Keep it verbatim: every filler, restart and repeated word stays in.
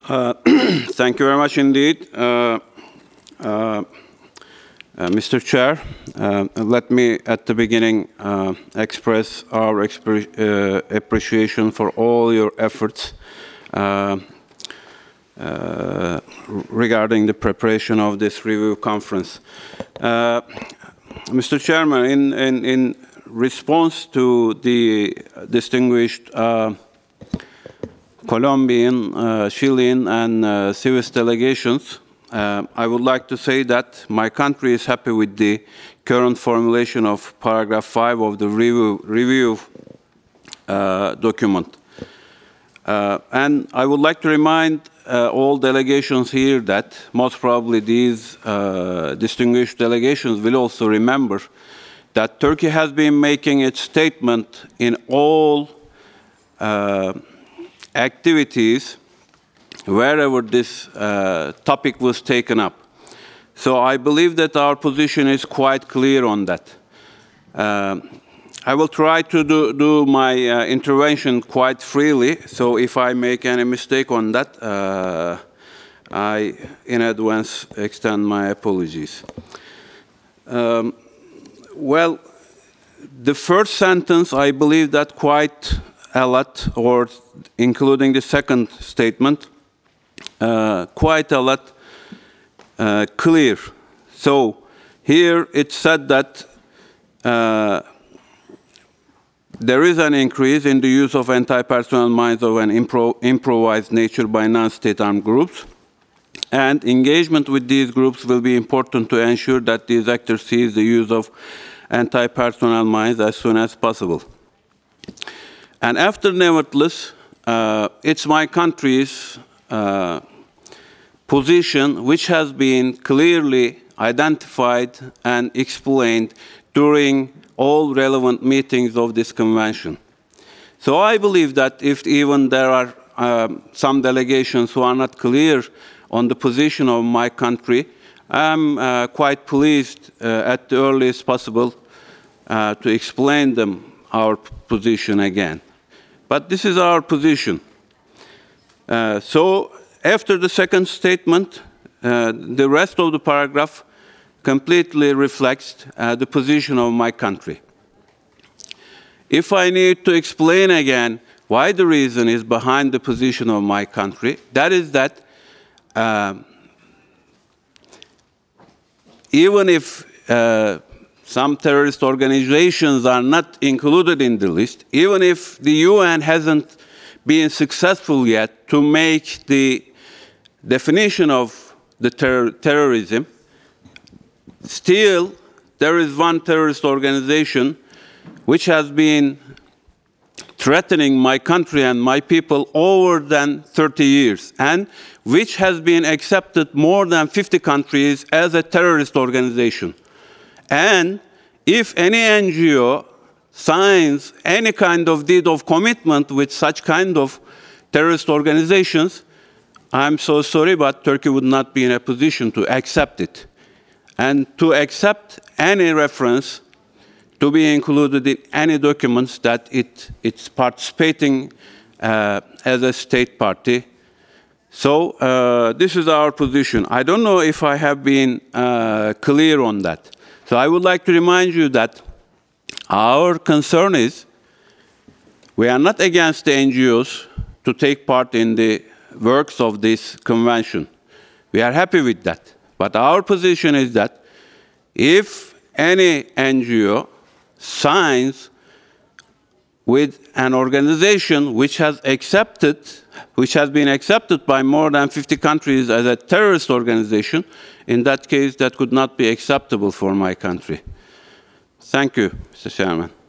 Uh, thank you very much indeed, uh, uh, uh, Mister Chair. Uh, let me, at the beginning, uh, express our expre uh, appreciation for all your efforts uh, uh, regarding the preparation of this review conference. Uh, Mister Chairman, in, in, in response to the distinguished uh, Colombian, uh, Chilean, and uh, Swiss delegations, uh, I would like to say that my country is happy with the current formulation of paragraph five of the review, review uh, document. Uh, and I would like to remind uh, all delegations here that most probably these uh, distinguished delegations will also remember that Turkey has been making its statement in all uh, activities wherever this uh, topic was taken up. So I believe that our position is quite clear on that. Uh, I will try to do, do my uh, intervention quite freely, so if I make any mistake on that, uh, I in advance extend my apologies. Um, well, the first sentence, I believe that quite a lot, or including the second statement, uh, quite a lot uh, clear. So here it said that uh, there is an increase in the use of anti-personnel mines of an impro improvised nature by non-state armed groups, and engagement with these groups will be important to ensure that these actors cease the use of anti-personnel mines as soon as possible. And after nevertheless, uh, it's my country's uh, position which has been clearly identified and explained during all relevant meetings of this convention. So I believe that if even there are um, some delegations who are not clear on the position of my country, I'm uh, quite pleased uh, at the earliest possible uh, to explain them our position again. But this is our position. Uh, so after the second statement, uh, the rest of the paragraph completely reflects uh, the position of my country. If I need to explain again why the reason is behind the position of my country, that is that um, even if uh, some terrorist organizations are not included in the list, even if the U N hasn't been successful yet to make the definition of the ter terrorism, still there is one terrorist organization which has been threatening my country and my people over than thirty years, and which has been accepted more than fifty countries as a terrorist organization. And if any N G O signs any kind of deed of commitment with such kind of terrorist organizations, I'm so sorry, but Turkey would not be in a position to accept it. And to accept any reference to be included in any documents that it, it's participating uh, as a state party. So uh, this is our position. I don't know if I have been uh, clear on that. So I would like to remind you that our concern is we are not against the N G Os to take part in the works of this convention. We are happy with that. But our position is that if any N G O signs with an organization which has accepted, which has been accepted by more than fifty countries as a terrorist organization, in that case, that could not be acceptable for my country. Thank you, Mister Chairman.